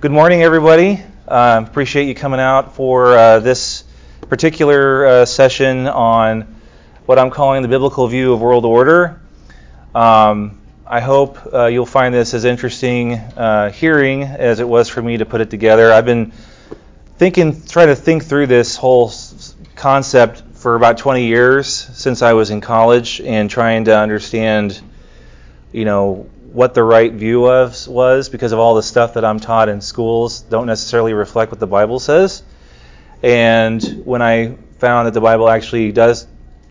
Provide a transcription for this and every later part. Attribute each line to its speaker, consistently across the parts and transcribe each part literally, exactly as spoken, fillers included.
Speaker 1: Good morning, everybody. Uh, appreciate you coming out for uh, this particular uh, session on what I'm calling the biblical view of world order. Um, I hope uh, you'll find this as interesting uh, hearing as it was for me to put it together. I've been thinking, trying to think through this whole s- concept for about twenty years since I was in college, and trying to understand, you know, what the right view was, was because of all the stuff that I'm taught in schools don't necessarily reflect what the Bible says. And when I found that the Bible actually does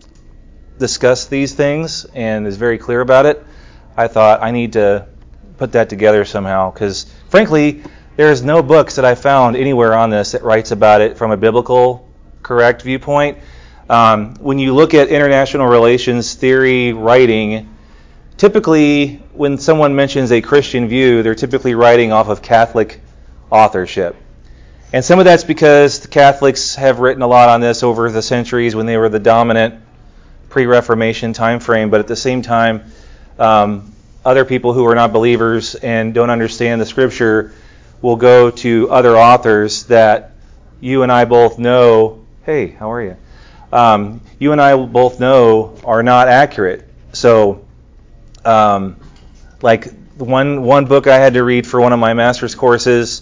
Speaker 1: discuss these things and is very clear about it, I thought I need to put that together somehow, because frankly, there's no books that I found anywhere on this that writes about it from a biblical correct viewpoint. Um, when you look at international relations theory writing, typically, when someone mentions a Christian view, they're typically writing off of Catholic authorship. And some of that's because the Catholics have written a lot on this over the centuries when they were the dominant pre-Reformation time frame. But at the same time, um, other people who are not believers and don't understand the Scripture will go to other authors that you and I both know, hey, how are you? Um, you and I both know are not accurate. So, Um, like one one book I had to read for one of my master's courses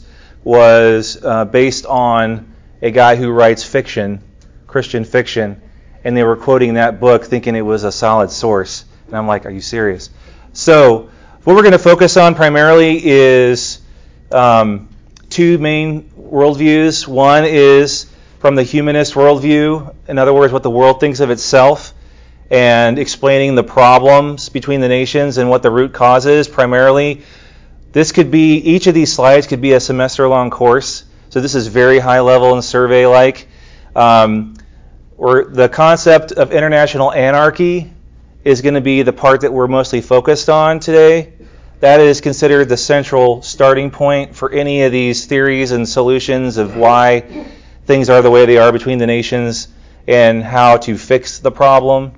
Speaker 1: was uh, based on a guy who writes fiction, Christian fiction, and they were quoting that book thinking it was a solid source. And I'm like, are you serious? So what we're going to focus on primarily is um, two main worldviews. One is from the humanist worldview, in other words, what the world thinks of itself, and explaining the problems between the nations and what the root cause is primarily. This could be, each of these slides could be a semester-long course. So this is very high level and survey-like. Um, or the concept of international anarchy is going to be the part that we're mostly focused on today. That is considered the central starting point for any of these theories and solutions of why things are the way they are between the nations and how to fix the problem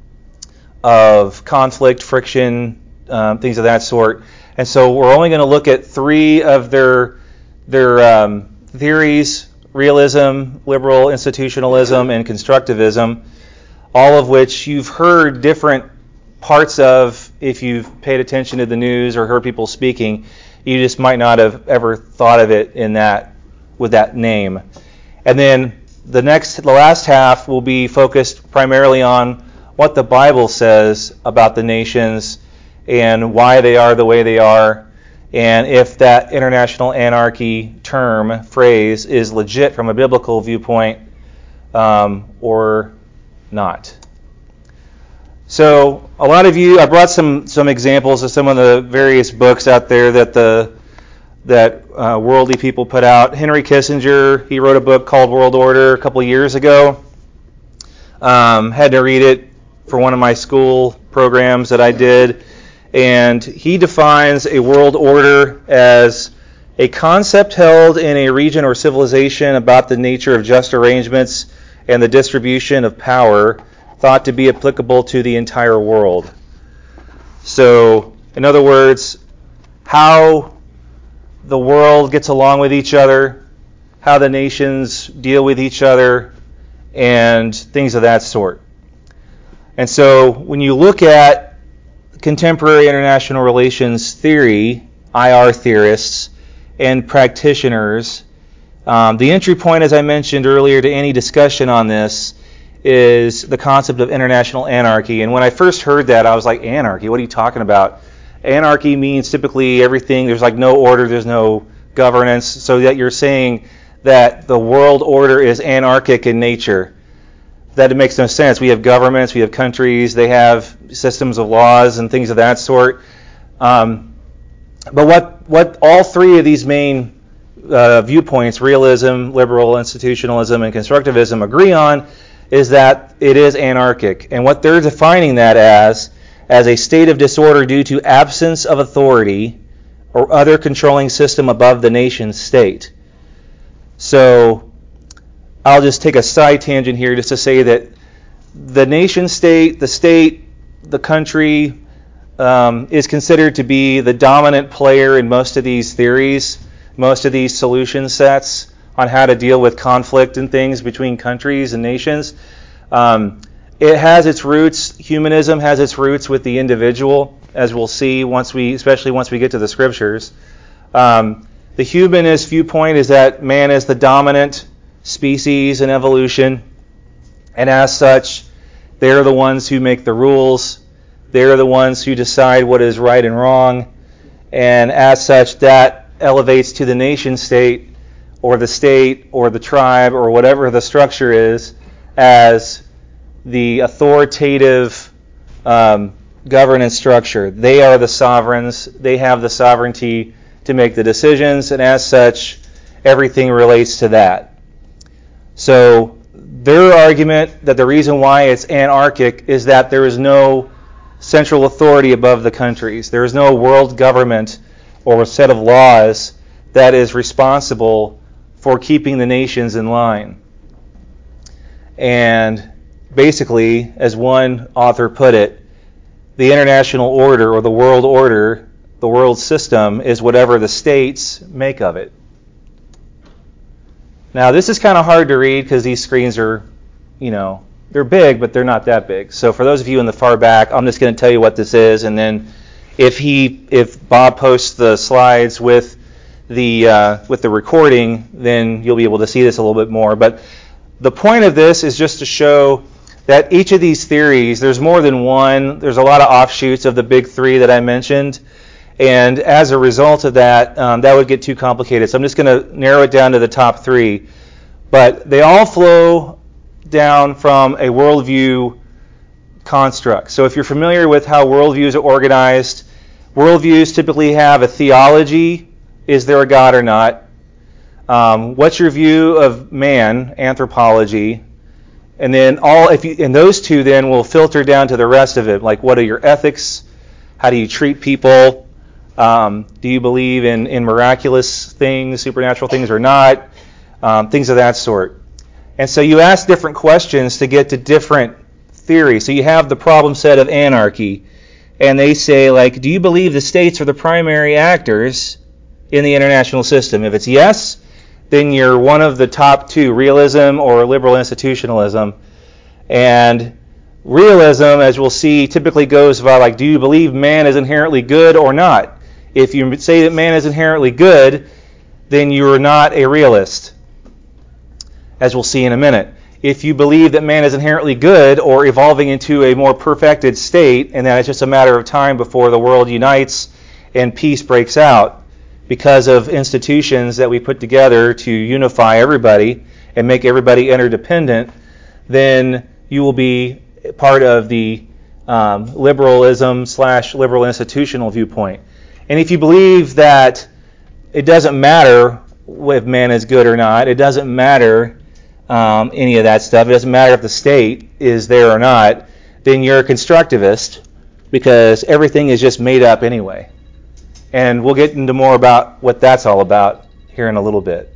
Speaker 1: of conflict, friction, um, things of that sort. And so we're only going to look at three of their their um, theories: realism, liberal institutionalism, and constructivism, all of which you've heard different parts of if you've paid attention to the news or heard people speaking. You just might not have ever thought of it in that with that name. And then the next, the last half will be focused primarily on what the Bible says about the nations and why they are the way they are, and if that international anarchy term, phrase, is legit from a biblical viewpoint um, or not. So a lot of you, I brought some some examples of some of the various books out there that the that uh, worldly people put out. Henry Kissinger, he wrote a book called World Order a couple years ago. Um, had to read it for one of my school programs that I did, and he defines a world order as a concept held in a region or civilization about the nature of just arrangements and the distribution of power thought to be applicable to the entire world. So, in other words, how the world gets along with each other, how the nations deal with each other, and things of that sort. And so when you look at contemporary international relations theory, I R theorists, and practitioners, um, the entry point, as I mentioned earlier, to any discussion on this is the concept of international anarchy. And when I first heard that, I was like, anarchy? What are you talking about? Anarchy means typically everything, there's like no order, there's no governance, so that you're saying that the world order is anarchic in nature. That it makes no sense. We have governments, we have countries, they have systems of laws and things of that sort. Um, but what what all three of these main uh, viewpoints, realism, liberal institutionalism, and constructivism, agree on is that it is anarchic. And what they're defining that as, as a state of disorder due to absence of authority or other controlling system above the nation state. So I'll just take a side tangent here just to say that the nation state, the state, the country um, is considered to be the dominant player in most of these theories. most of these solution sets on how to deal with conflict and things between countries and nations. Um, it has its roots, humanism has its roots with the individual, as we'll see once we, especially once we get to the scriptures. Um, the humanist viewpoint is that man is the dominant species in evolution, and as such, they're the ones who make the rules. They're the ones who decide what is right and wrong, and as such, that elevates to the nation state or the state or the tribe or whatever the structure is as the authoritative um, governance structure. They are the sovereigns. They have the sovereignty to make the decisions, and as such, everything relates to that. So their argument that the reason why it's anarchic is that there is no central authority above the countries. There is no world government or a set of laws that is responsible for keeping the nations in line. And basically, as one author put it, the international order or the world order, the world system, is whatever the states make of it. Now, this is kind of hard to read because these screens are, you know, they're big, but they're not that big. So for those of you in the far back, I'm just going to tell you what this is, and then if he, if Bob posts the slides with the uh, with the recording, then you'll be able to see this a little bit more. But the point of this is just to show that each of these theories, there's more than one. There's a lot of offshoots of the big three that I mentioned. And as a result of that, um, that would get too complicated. So I'm just going to narrow it down to the top three. But they all flow down from a worldview construct. So if you're familiar with how worldviews are organized, worldviews typically have a theology. Is there a God or not? Um, what's your view of man, anthropology? And then all, if you, and those two then will filter down to the rest of it. Like, what are your ethics? How do you treat people? Um, do you believe in, in miraculous things, supernatural things or not? Um, things of that sort. And so you ask different questions to get to different theories. So you have the problem set of anarchy. And they say, like, do you believe the states are the primary actors in the international system? If it's yes, then you're one of the top two, realism or liberal institutionalism. And realism, as we'll see, typically goes by, like, do you believe man is inherently good or not? If you say that man is inherently good, then you're not a realist, as we'll see in a minute. If you believe that man is inherently good or evolving into a more perfected state, and that it's just a matter of time before the world unites and peace breaks out because of institutions that we put together to unify everybody and make everybody interdependent, then you will be part of the um, liberalism slash liberal institutional viewpoint. And if you believe that it doesn't matter if man is good or not, it doesn't matter um, any of that stuff, it doesn't matter if the state is there or not, then you're a constructivist because everything is just made up anyway. And we'll get into more about what that's all about here in a little bit.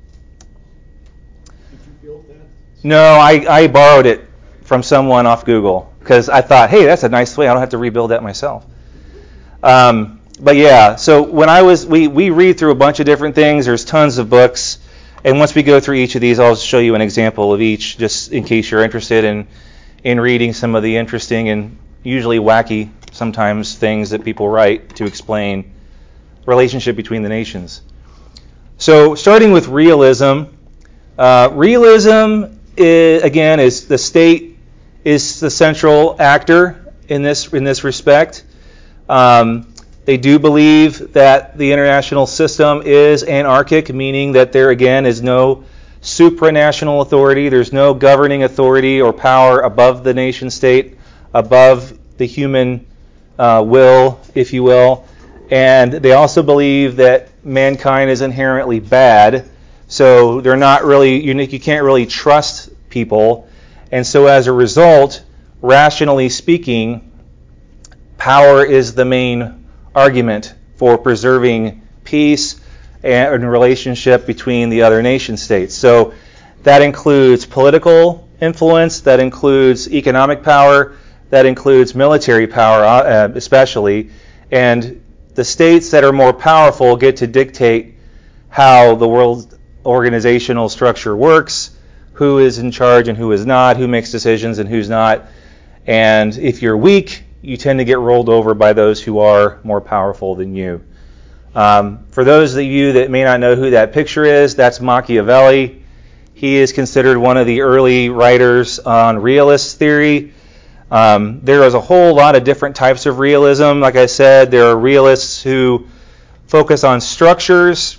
Speaker 2: Did you build that?
Speaker 1: No, I, I borrowed it from someone off Google because I thought, hey, that's a nice way. I don't have to rebuild that myself. Um, but yeah, so when I was, we, we read through a bunch of different things. There's tons of books. And once we go through each of these, I'll show you an example of each, just in case you're interested in, in reading some of the interesting and usually wacky sometimes things that people write to explain relationship between the nations. So starting with realism, uh, realism is, again, is the state is the central actor in this in this respect. Um, they do believe that the international system is anarchic, meaning that there again is no supranational authority. There's no governing authority or power above the nation state, above the human uh, will, if you will. And they also believe that mankind is inherently bad, so they're not really unique. You can't really trust people. And so as a result, rationally speaking, power is the main argument for preserving peace and relationship between the other nation states. So that includes political influence, that includes economic power, that includes military power, especially. And the states that are more powerful get to dictate how the world organizational structure works, who is in charge and who is not, who makes decisions and who's not. And if you're weak, you tend to get rolled over by those who are more powerful than you. Um, for those of you that may not know who that picture is, that's Machiavelli. He is considered one of the early writers on realist theory. Um, there is a whole lot of different types of realism. Like I said, there are realists who focus on structures,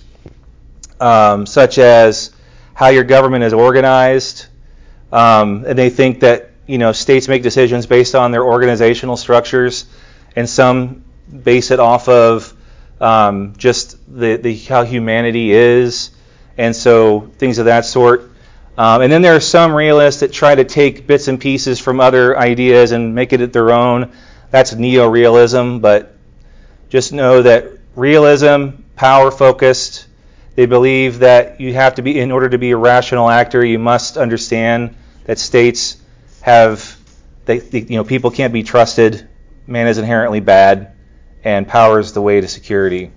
Speaker 1: um, such as how your government is organized, um, and they think that you know states make decisions based on their organizational structures, and some base it off of um, just the, the how humanity is, and so things of that sort. Um, and then there are some realists that try to take bits and pieces from other ideas and make it their own. That's neo-realism, but just know that realism, power-focused. They believe that you have to be, in order to be a rational actor, you must understand that states have, they, you know, people can't be trusted. Man is inherently bad, and power is the way to security.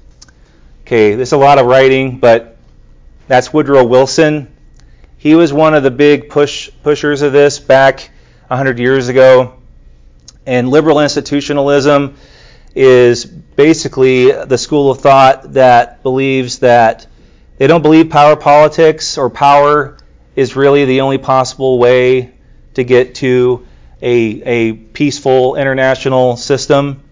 Speaker 1: Okay, there's a lot of writing, but that's Woodrow Wilson. He was one of the big push pushers of this back one hundred years ago. And liberal institutionalism is basically the school of thought that believes that they don't believe power politics or power is really the only possible way to get to a, a peaceful international system.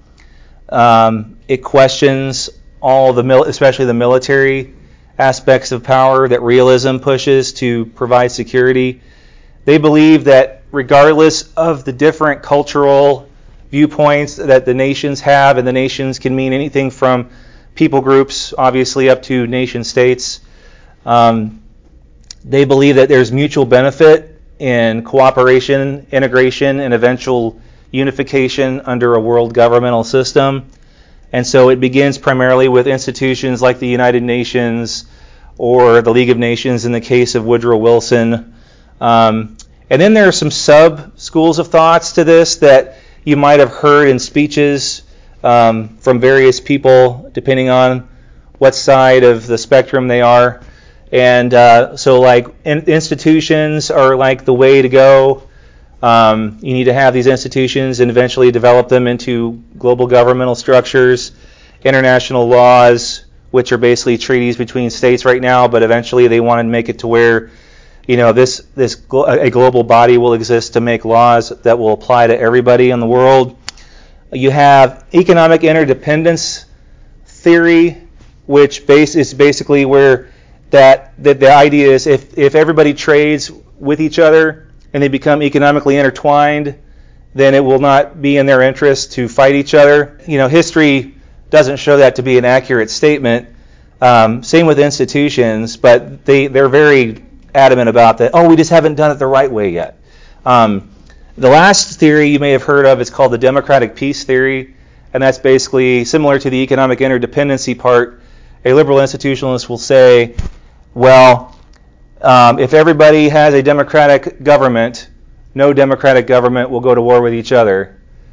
Speaker 1: Um, it questions all the, mil- especially the military aspects of power that realism pushes to provide security. They believe that regardless of the different cultural viewpoints that the nations have, and the nations can mean anything from people groups, obviously, up to nation states, um, they believe that there's mutual benefit in cooperation, integration, and eventual unification under a world governmental system. And so it begins primarily with institutions like the United Nations or the League of Nations in the case of Woodrow Wilson. Um, and then there are some sub-schools of thoughts to this that you might have heard in speeches um, from various people, depending on what side of the spectrum they are. And uh, so like in- institutions are like the way to go. Um, you need to have these institutions and eventually develop them into global governmental structures, international laws, which are basically treaties between states right now, but eventually they want to make it to where, you know, this this glo- a global body will exist to make laws that will apply to everybody in the world. You have economic interdependence theory, which base is basically where that, that the idea is if, if everybody trades with each other and they become economically intertwined, then it will not be in their interest to fight each other. You know, history doesn't show that to be an accurate statement. Um, same with institutions, but they, they're very adamant about that. Oh, we just haven't done it the right way yet. Um, the last theory you may have heard of is called the democratic peace theory, and that's basically similar to the economic interdependency part. A liberal institutionalist will say, well, Um, if everybody has a democratic government, no democratic government will go to war with each other.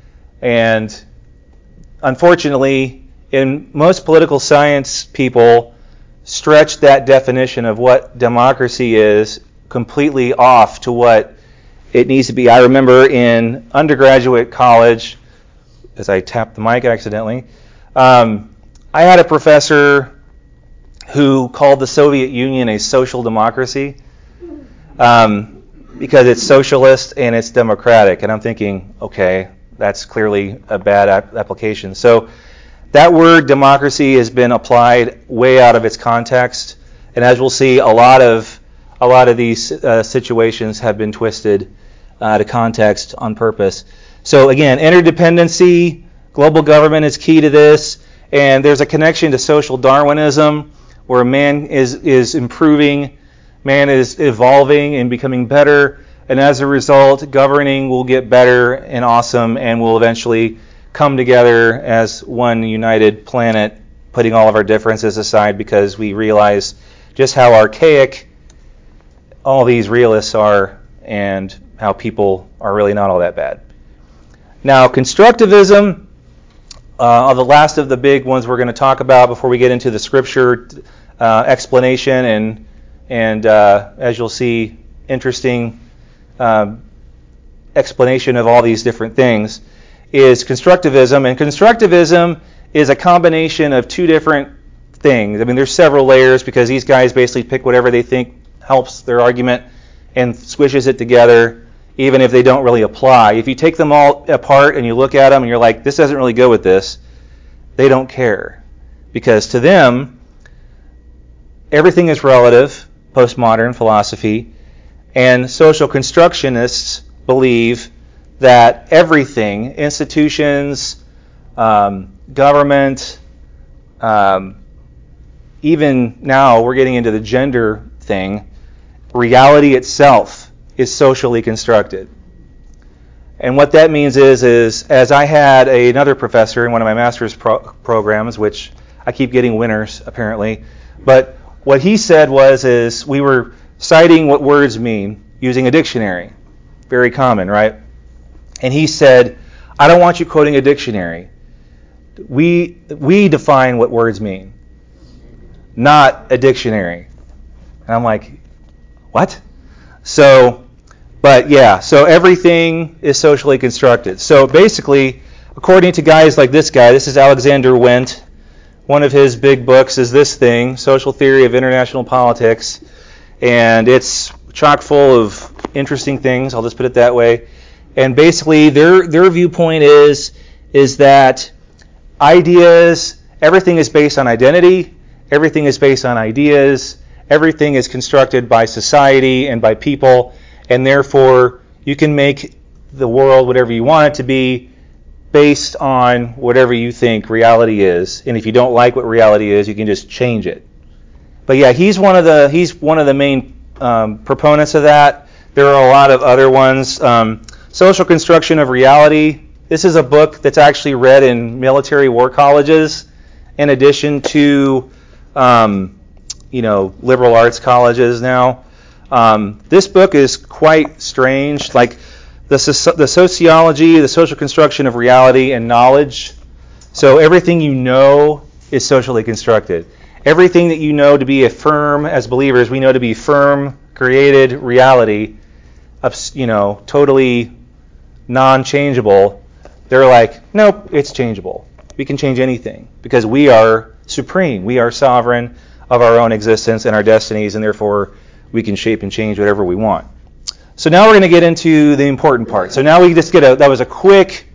Speaker 1: And unfortunately, in most political science people stretch that definition of what democracy is completely off to what it needs to be. I remember in undergraduate college, as I tapped the mic accidentally, um, I had a professor who called the Soviet Union a social democracy um, because it's socialist and it's democratic. And I'm thinking, okay, that's clearly a bad ap- application. So that word democracy has been applied way out of its context. And as we'll see, a lot of a lot of these uh, situations have been twisted uh, to context on purpose. So again, interdependency, global government is key to this. And there's a connection to social Darwinism, where man is, is improving, man is evolving and becoming better, and as a result, governing will get better and awesome, and we'll eventually come together as one united planet, putting all of our differences aside because we realize just how archaic all these realists are and how people are really not all that bad. Now, constructivism, uh, the last of the big ones we're going to talk about before we get into the scripture uh, explanation and and uh, as you'll see, interesting um, explanation of all these different things is constructivism. And constructivism is a combination of two different things. I mean, there's several layers because these guys basically pick whatever they think helps their argument and squishes it together, even if they don't really apply. If you take them all apart and you look at them and you're like, this doesn't really go with this, they don't care. Because to them, everything is relative, postmodern philosophy, and social constructionists believe that everything, institutions, um, government, um, even now we're getting into the gender thing, reality itself is socially constructed. And what that means is, is as I had a, another professor in one of my master's pro- programs, which I keep getting winners apparently, but what he said was, is we were citing what words mean using a dictionary. Very common, right? And he said, I don't want you quoting a dictionary. We we define what words mean, not a dictionary. And I'm like, what? So, but yeah, so everything is socially constructed. So basically, according to guys like this guy, this is Alexander Wendt, one of his big books is this thing, Social Theory of International Politics, and it's chock full of interesting things, I'll just put it that way. And basically their their viewpoint is is that ideas, everything is based on identity, everything is based on ideas, everything is constructed by society and by people, and therefore you can make the world whatever you want it to be based on whatever you think reality is. And if you don't like what reality is, you can just change it. But yeah, he's one of the he's one of the main um, proponents of that. There are a lot of other ones. Um, Social Construction of Reality. This is a book that's actually read in military war colleges, in addition to um, you know liberal arts colleges now. Um, this book is quite strange. Like the the sociology, the social construction of reality and knowledge. So everything you know is socially constructed. Everything that you know to be a firm, as believers, we know to be firm, created reality, of, you know, totally non-changeable. They're like, nope, it's changeable. We can change anything because we are supreme. We are sovereign of our own existence and our destinies, and therefore we can shape and change whatever we want. So now we're going to get into the important part. So now we just get a, that was a quick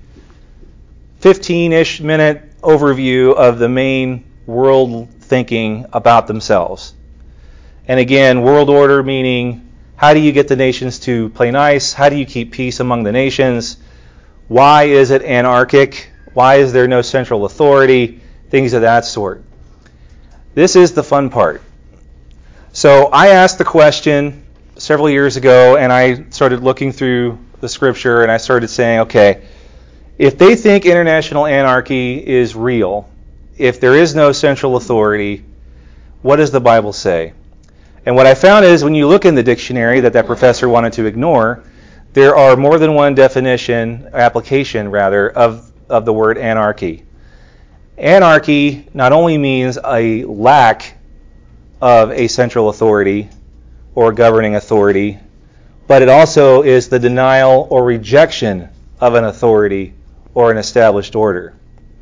Speaker 1: fifteen-ish minute overview of the main world thinking about themselves. And again, world order meaning how do you get the nations to play nice? How do you keep peace among the nations? Why is it anarchic? Why is there no central authority? Things of that sort. This is the fun part. So I asked the question several years ago, and I started looking through the scripture, and I started saying, okay, if they think international anarchy is real, if there is no central authority, what does the Bible say? And what I found is when you look in the dictionary that that professor wanted to ignore, there are more than one definition, application rather, of, of the word anarchy. Anarchy not only means a lack of a central authority or governing authority, but it also is the denial or rejection of an authority or an established order.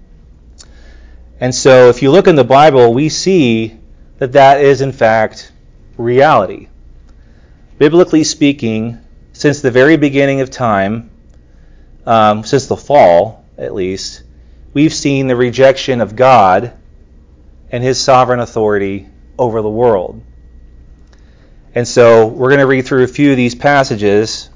Speaker 1: And so if you look in the Bible, we see that that is in fact reality. Biblically speaking, since the very beginning of time, um, since the fall at least, we've seen the rejection of God and his sovereign authority over the world. And so we're going to read through a few of these passages.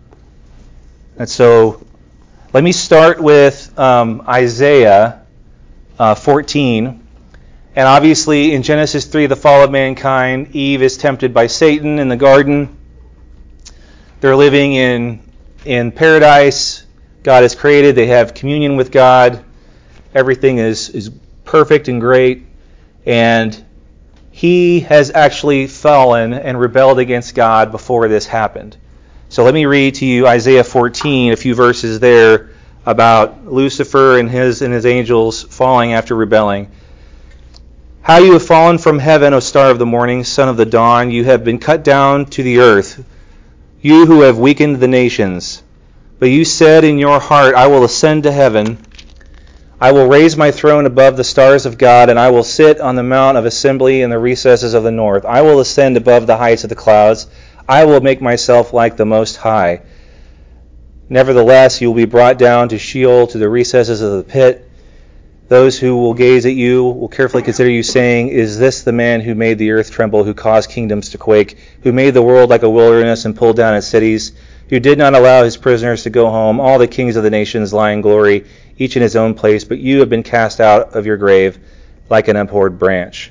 Speaker 1: And so let me start with um, Isaiah uh, fourteen. And obviously in Genesis three, the fall of mankind, Eve is tempted by Satan in the garden. They're living in, in paradise. God has created. They have communion with God. Everything is, is perfect and great. And he has actually fallen and rebelled against God before this happened. So let me read to you Isaiah fourteen, a few verses there about Lucifer and his and his angels falling after rebelling. How you have fallen from heaven, O star of the morning, son of the dawn. You have been cut down to the earth, you who have weakened the nations. But you said in your heart, I will ascend to heaven. I will raise my throne above the stars of God, and I will sit on the mount of assembly in the recesses of the north. I will ascend above the heights of the clouds. I will make myself like the Most High. Nevertheless, you will be brought down to Sheol, to the recesses of the pit. Those who will gaze at you will carefully consider you, saying, Is this the man who made the earth tremble, who caused kingdoms to quake, who made the world like a wilderness and pulled down its cities, who did not allow his prisoners to go home? All the kings of the nations lie in glory, each in his own place, but you have been cast out of your grave like an abhorred branch.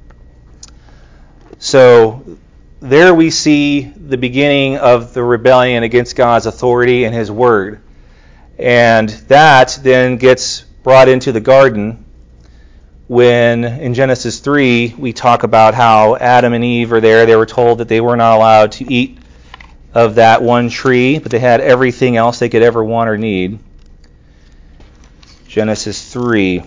Speaker 1: So there we see the beginning of the rebellion against God's authority and his word. And that then gets brought into the garden when in Genesis three we talk about how Adam and Eve are there. They were told that they were not allowed to eat of that one tree, but they had everything else they could ever want or need. Genesis three.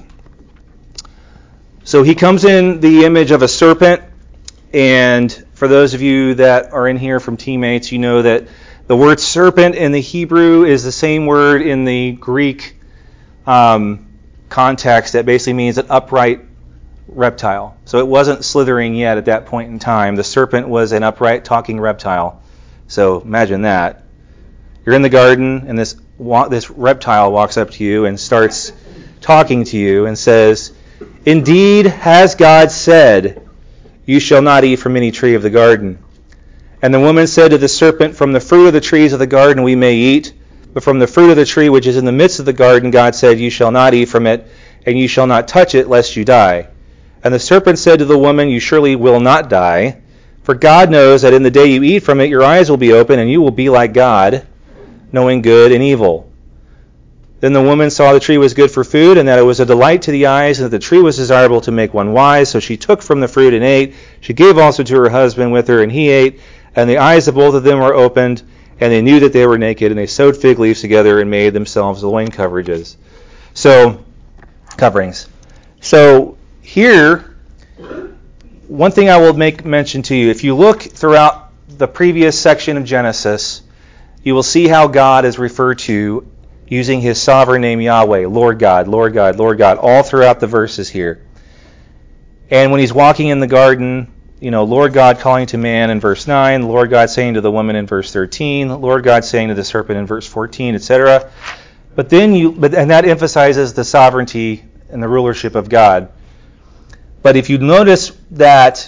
Speaker 1: So he comes in the image of a serpent, and for those of you that are in here from Teammates, you know that the word serpent in the Hebrew is the same word in the Greek um, context that basically means an upright reptile. So it wasn't slithering yet at that point in time. The serpent was an upright talking reptile. So imagine that. You're in the garden, and this this reptile walks up to you and starts talking to you and says, Indeed, has God said, You shall not eat from any tree of the garden. And the woman said to the serpent, From the fruit of the trees of the garden we may eat, but from the fruit of the tree which is in the midst of the garden, God said, You shall not eat from it, and you shall not touch it, lest you die. And the serpent said to the woman, You surely will not die, for God knows that in the day you eat from it, your eyes will be open, and you will be like God, knowing good and evil. Then the woman saw the tree was good for food, and that it was a delight to the eyes, and that the tree was desirable to make one wise. So she took from the fruit and ate. She gave also to her husband with her, and he ate. And the eyes of both of them were opened, and they knew that they were naked, and they sewed fig leaves together and made themselves loin coverages. So, coverings. So here, one thing I will make mention to you, if you look throughout the previous section of Genesis, you will see how God is referred to using his sovereign name Yahweh, Lord God, Lord God, Lord God, all throughout the verses here. And when he's walking in the garden, you know, Lord God calling to man in verse nine, Lord God saying to the woman in verse thirteen, Lord God saying to the serpent in verse fourteen, et cetera. But then you, but and that emphasizes the sovereignty and the rulership of God. But if you notice that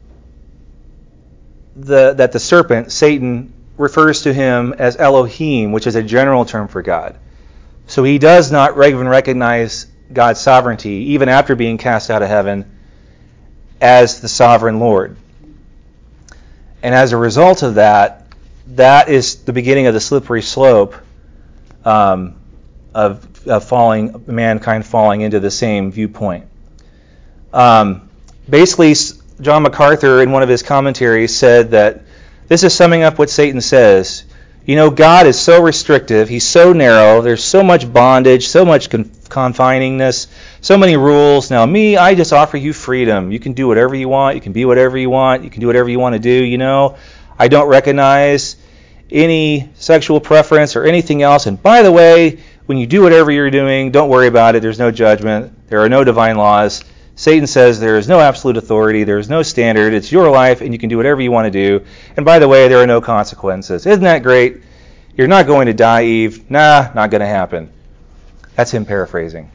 Speaker 1: the that the serpent, Satan, refers to him as Elohim, which is a general term for God. So he does not even recognize God's sovereignty, even after being cast out of heaven, as the sovereign Lord. And as a result of that, that is the beginning of the slippery slope um, of, of falling, mankind falling into the same viewpoint. Um, basically, John MacArthur, in one of his commentaries, said that this is summing up what Satan says. You know, God is so restrictive. He's so narrow. There's so much bondage, so much con- confiningness, so many rules. Now, me, I just offer you freedom. You can do whatever you want. You can be whatever you want. You can do whatever you want to do. You know, I don't recognize any sexual preference or anything else. And by the way, when you do whatever you're doing, don't worry about it. There's no judgment. There are no divine laws. Satan says there is no absolute authority, there is no standard, it's your life, and you can do whatever you want to do. And by the way, there are no consequences. Isn't that great? You're not going to die, Eve. Nah, not going to happen. That's him paraphrasing.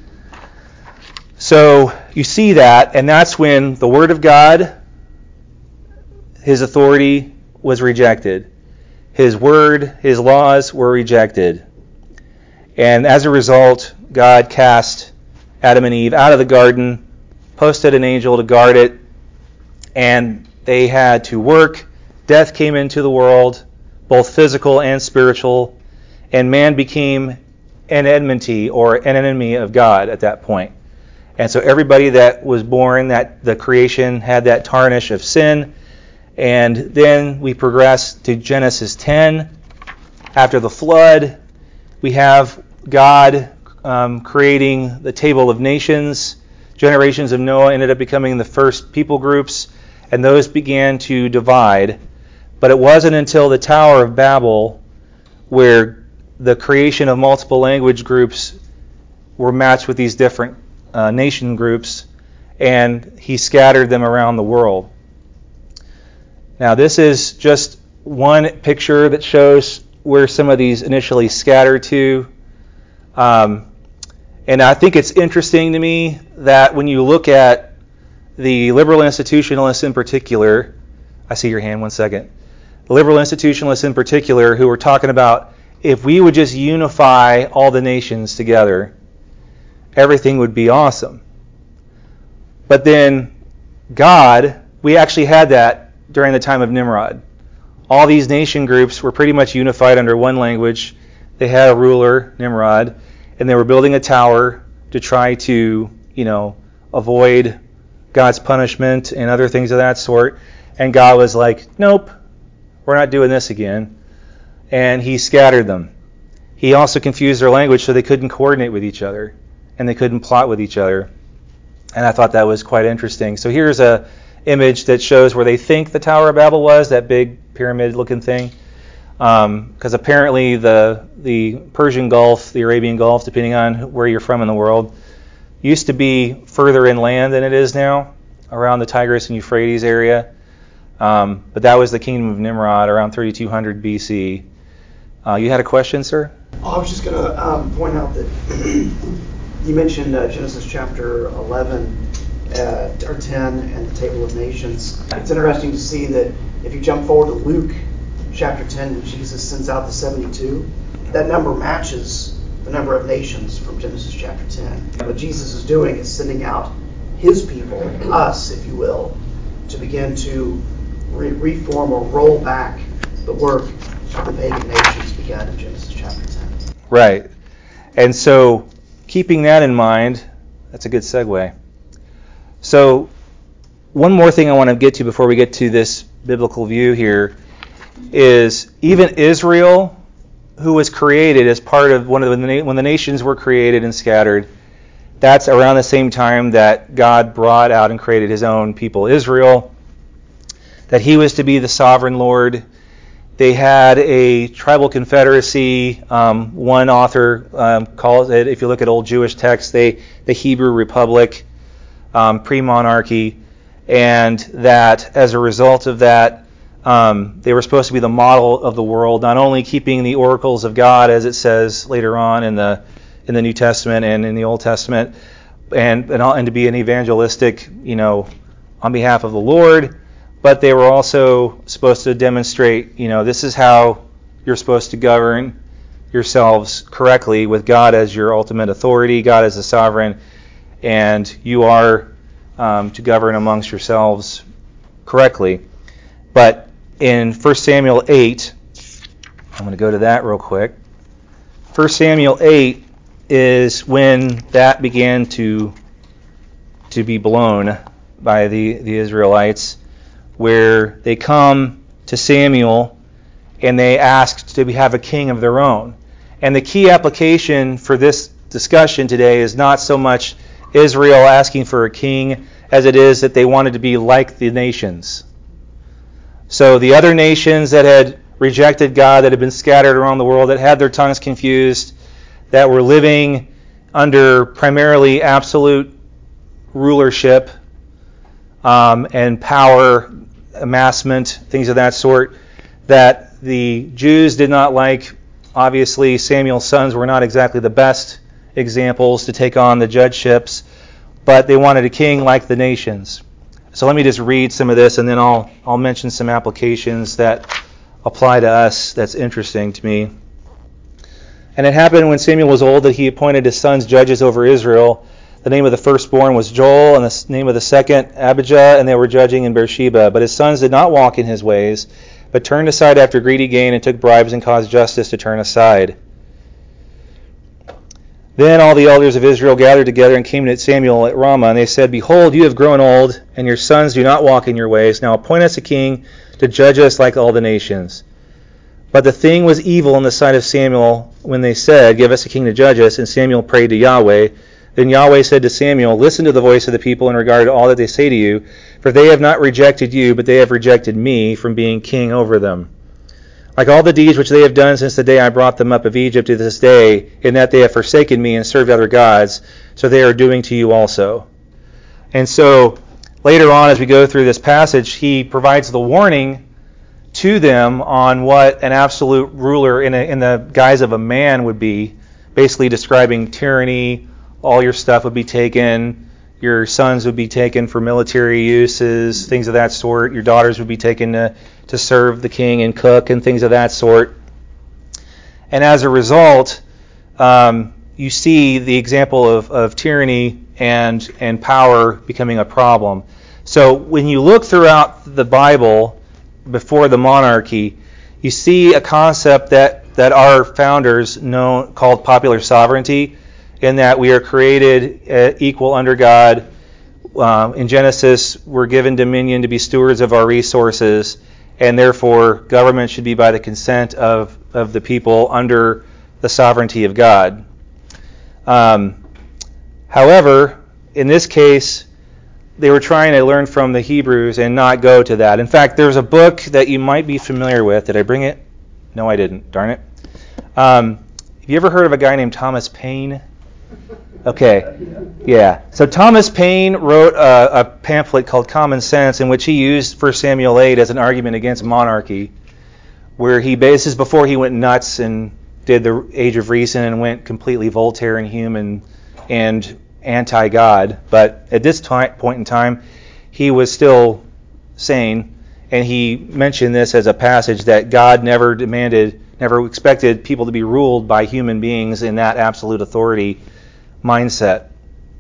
Speaker 1: So you see that, and that's when the Word of God, his authority, was rejected. His Word, his laws were rejected. And as a result, God cast Adam and Eve out of the garden, posted an angel to guard it, and they had to work. Death came into the world, both physical and spiritual, and man became an enmity or an enemy of God at that point. And so everybody that was born, that the creation had that tarnish of sin. And then we progress to Genesis ten. After the flood, we have God um, creating the table of nations, generations of Noah ended up becoming the first people groups, and those began to divide. But it wasn't until the Tower of Babel where the creation of multiple language groups were matched with these different uh, nation groups, and he scattered them around the world. Now, this is just one picture that shows where some of these initially scattered to. Um, and I think it's interesting to me that when you look at the liberal institutionalists in particular, I see your hand, one second. The liberal institutionalists in particular who were talking about if we would just unify all the nations together, everything would be awesome. But then God, we actually had that during the time of Nimrod. All these nation groups were pretty much unified under one language. They had a ruler, Nimrod, and they were building a tower to try to, you know, avoid God's punishment and other things of that sort. And God was like, nope, we're not doing this again. And he scattered them. He also confused their language so they couldn't coordinate with each other and they couldn't plot with each other. And I thought that was quite interesting. So here's a image that shows where they think the Tower of Babel was, that big pyramid-looking thing. Because um, apparently the the Persian Gulf, the Arabian Gulf, depending on where you're from in the world, used to be further inland than it is now, around the Tigris and Euphrates area. Um, but that was the kingdom of Nimrod around thirty-two hundred B C. Uh, you had a question, sir?
Speaker 2: Oh, I was just going to um, point out that you mentioned uh, Genesis chapter eleven uh, or ten and the Table of Nations. It's interesting to see that if you jump forward to Luke chapter ten, and Jesus sends out the seventy-two, that number matches the number of nations from Genesis chapter ten. What Jesus is doing is sending out his people, us, if you will, to begin to re- reform or roll back the work of the pagan nations began in Genesis chapter ten.
Speaker 1: Right. And so, keeping that in mind, that's a good segue. So, one more thing I want to get to before we get to this biblical view here is even Israel, who was created as part of one of the when the nations were created and scattered, that's around the same time that God brought out and created his own people, Israel, that he was to be the sovereign Lord. They had a tribal confederacy. Um, one author um, calls it, if you look at old Jewish texts, they the Hebrew Republic, um, pre-monarchy, and that as a result of that, um, they were supposed to be the model of the world, not only keeping the oracles of God, as it says later on in the in the New Testament and in the Old Testament, and and, and to be an evangelistic, you know, on behalf of the Lord. But they were also supposed to demonstrate, you know, this is how you're supposed to govern yourselves correctly with God as your ultimate authority, God as the sovereign, and you are um, to govern amongst yourselves correctly. But in First Samuel eight, I'm going to go to that real quick. First Samuel eight is when that began to to be blown by the, the Israelites, where they come to Samuel and they ask to have a king of their own. And the key application for this discussion today is not so much Israel asking for a king as it is that they wanted to be like the nations. So the other nations that had rejected God, that had been scattered around the world, that had their tongues confused, that were living under primarily absolute rulership um, and power, amassment, things of that sort, that the Jews did not like. Obviously, Samuel's sons were not exactly the best examples to take on the judgeships, but they wanted a king like the nations. So let me just read some of this, and then I'll I'll mention some applications that apply to us that's interesting to me. And it happened when Samuel was old that he appointed his sons judges over Israel. The name of the firstborn was Joel, and the name of the second Abijah, and they were judging in Beersheba. But his sons did not walk in his ways, but turned aside after greedy gain and took bribes and caused justice to turn aside. Then all the elders of Israel gathered together and came to Samuel at Ramah, and they said, Behold, you have grown old, and your sons do not walk in your ways. Now appoint us a king to judge us like all the nations. But the thing was evil in the sight of Samuel when they said, Give us a king to judge us. And Samuel prayed to Yahweh. Then Yahweh said to Samuel, listen to the voice of the people in regard to all that they say to you, for they have not rejected you, but they have rejected me from being king over them. Like all the deeds which they have done since the day I brought them up of Egypt to this day, in that they have forsaken me and served other gods, so they are doing to you also. And so later on, as we go through this passage, he provides the warning to them on what an absolute ruler in, a, in the guise of a man would be, basically describing tyranny. All your stuff would be taken. Your sons would be taken for military uses, things of that sort. Your daughters would be taken to, to serve the king and cook and things of that sort. And as a result, um, you see the example of, of tyranny and, and power becoming a problem. So when you look throughout the Bible before the monarchy, you see a concept that, that our founders know called popular sovereignty, in that we are created uh, equal under God. Um, in Genesis, we're given dominion to be stewards of our resources, and therefore government should be by the consent of, of the people under the sovereignty of God. Um, however, in this case, they were trying to learn from the Hebrews and not go to that. In fact, there's a book that you might be familiar with. Did I bring it? No, I didn't. Darn it. Um, have you ever heard of a guy named Thomas Paine? Okay, yeah. So Thomas Paine wrote a, a pamphlet called Common Sense, in which he used First Samuel eight as an argument against monarchy, where he, this is before he went nuts and did the Age of Reason and went completely Voltairean human and anti-God. But at this time, point in time, he was still sane, and he mentioned this as a passage that God never demanded, never expected people to be ruled by human beings in that absolute authority mindset.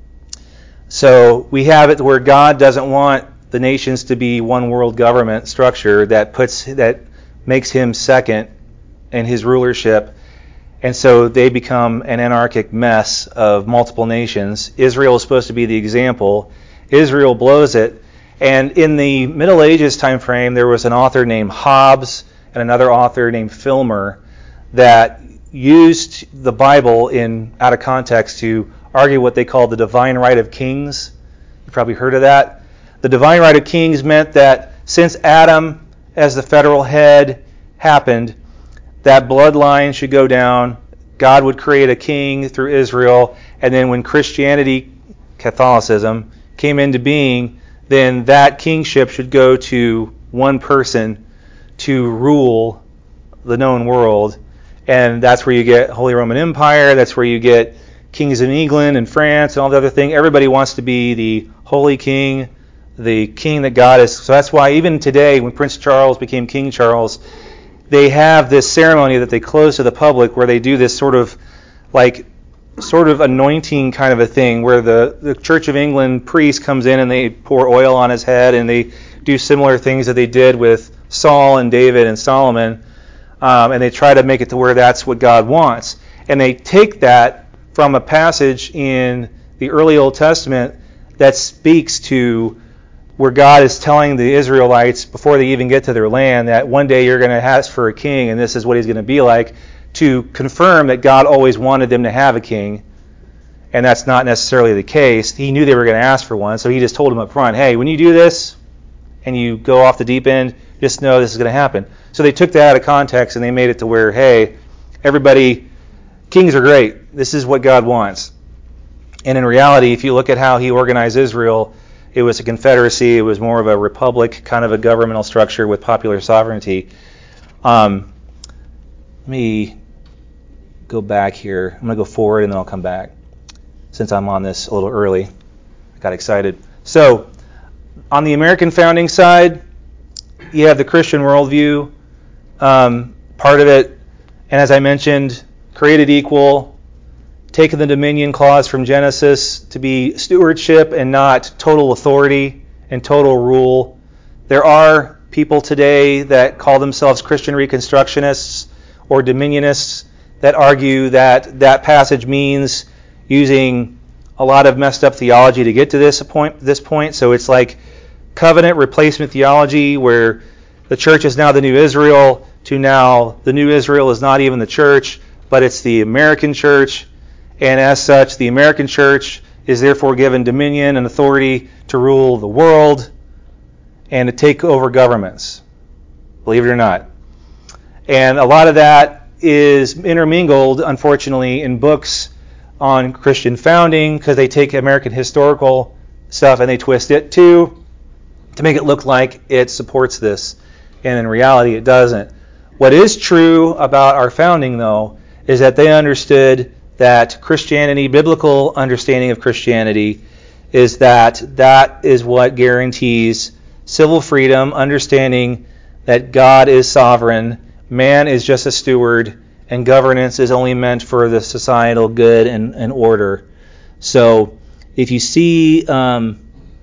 Speaker 1: So we have it where God doesn't want the nations to be one world government structure that puts that makes him second in his rulership, and so they become an anarchic mess of multiple nations. Israel is supposed to be the example. Israel blows it, and in the Middle Ages time frame, there was an author named Hobbes and another author named Filmer that used the Bible in out of context to argue what they called the divine right of kings. You've probably heard of that. The divine right of kings meant that since Adam as the federal head happened, that bloodline should go down. God would create a king through Israel, and then when Christianity, Catholicism, came into being, then that kingship should go to one person to rule the known world. And that's where you get Holy Roman Empire. That's where you get kings in England and France and all the other thing. Everybody wants to be the holy king, the king that God is. So that's why even today, when Prince Charles became King Charles, they have this ceremony that they close to the public where they do this sort of like sort of anointing kind of a thing where the, the Church of England priest comes in and they pour oil on his head, and they do similar things that they did with Saul and David and Solomon. Um, and they try to make it to where that's what God wants. And they take that from a passage in the early Old Testament that speaks to where God is telling the Israelites before they even get to their land that one day you're going to ask for a king and this is what he's going to be like, to confirm that God always wanted them to have a king. And that's not necessarily the case. He knew they were going to ask for one, so he just told them up front, hey, when you do this and you go off the deep end, just know this is going to happen. So they took that out of context and they made it to where, hey, everybody, kings are great. This is what God wants. And in reality, if you look at how he organized Israel, it was a confederacy. It was more of a republic, kind of a governmental structure with popular sovereignty. Um, let me go back here. I'm going to go forward and then I'll come back, since I'm on this a little early. I got excited. So on the American founding side, you have the Christian worldview, um, part of it, and as I mentioned, created equal, taken the dominion clause from Genesis to be stewardship and not total authority and total rule. There are people today that call themselves Christian Reconstructionists or Dominionists that argue that that passage means using a lot of messed up theology to get to this point. This point, so it's like covenant replacement theology, where the church is now the new Israel, to now the new Israel is not even the church, but it's the American church, and as such, the American church is therefore given dominion and authority to rule the world and to take over governments. Believe it or not. And a lot of that is intermingled, unfortunately, in books on Christian founding, because they take American historical stuff and they twist it too to make it look like it supports this. And in reality, it doesn't. What is true about our founding, though, is that they understood that Christianity, biblical understanding of Christianity, is that that is what guarantees civil freedom, understanding that God is sovereign, man is just a steward, and governance is only meant for the societal good and, and order. So if you see um,